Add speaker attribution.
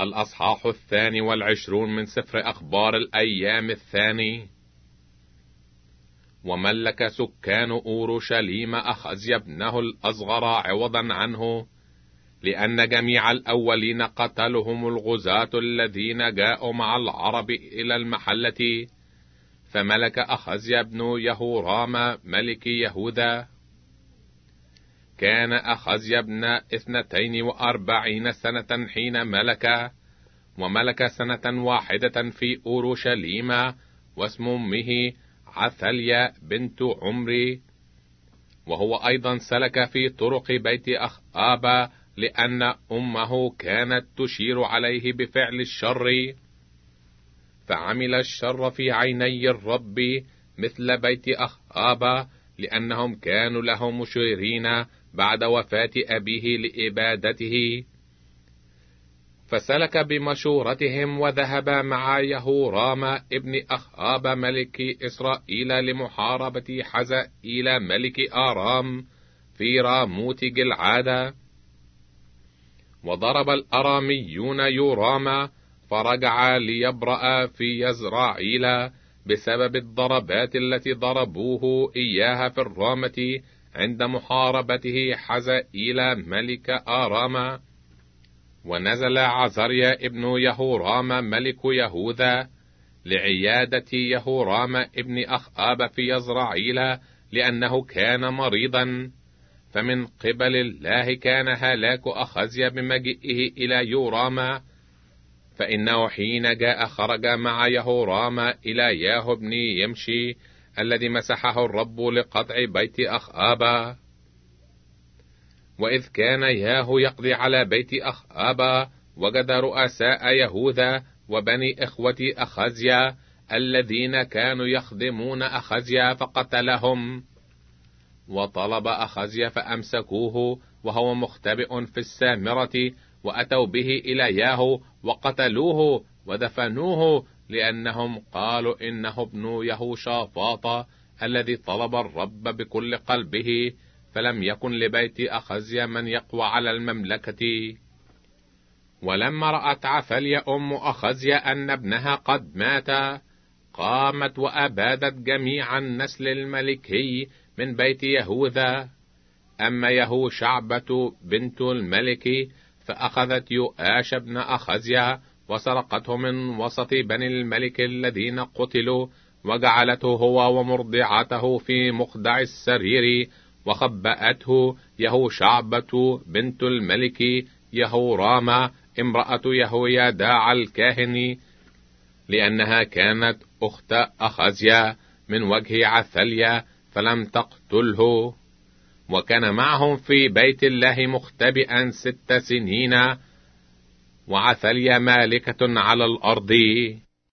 Speaker 1: الأصحاح 22 من سفر أخبار الأيام الثاني. وملك سكان أورشليم أخزيا ابنه الأصغر عوضا عنه، لأن جميع الأولين قتلهم الغزاة الذين جاءوا مع العرب إلى المحلة. فملك أخزيا ابن يهورام ملك يهوذا. كان أخزيا ابن 42 سنة حين ملك، وملك سنة واحدة في أورشليم، واسم أمه عثاليا بنت عمري. وهو أيضا سلك في طرق بيت أخآب، لأن أمه كانت تشير عليه بفعل الشر، فعمل الشر في عيني الرب مثل بيت أخآب، لأنهم كانوا له مشيرين بعد وفاة أبيه لإبادته. فسلك بمشورتهم وذهب مع يهورام ابن أخآب ملك إسرائيل لمحاربة حزائيل ملك آرام في راموت جلعاد. وضرب الأراميون يورام، فرجع ليبرأ في يزرعيل بسبب الضربات التي ضربوه إياها في الرامة عند محاربته حزائيل ملك آرام. ونزل عزريا ابن يهورام ملك يهوذا لعيادة يهورام ابن أخآب في يزرعيل، لأنه كان مريضا. فمن قبل الله كان هلاك أخزيا بمجيئه إلى يورام، فإنه حين جاء خرج مع يهورام إلى ياهو بن يمشي الذي مسحه الرب لقطع بيت أخآب. وإذ كان ياهو يقضي على بيت أخآب، وجد رؤساء يهوذا وبني إخوة أخزيا الذين كانوا يخدمون أخزيا، فقتلهم. وطلب أخزيا فأمسكوه وهو مختبئ في السامرة، وأتوا به إلى ياهو وقتلوه ودفنوه، لأنهم قالوا إنه ابن يهوشافاط الذي طلب الرب بكل قلبه، فلم يكن لبيت أخزيا من يقوى على المملكة. ولما رأت عثاليا أم أخزيا أن ابنها قد مات، قامت وأبادت جميع النسل الملكي من بيت يهوذا. أما يهوشعبة بنت الملك فأخذت يؤاش ابن أخزيا وسرقته من وسط بني الملك الذين قتلوا، وجعلته هو ومرضعته في مخدع السرير، وخبأته يهوشعبة بنت الملك يهورام امرأة يهويداع الكاهن، لأنها كانت أخت أخزيا من وجه عثاليا، فلم تقتله. وكان معهم في بيت الله مختبئا 6 سنين، وعثاليا مالكة على الأرض.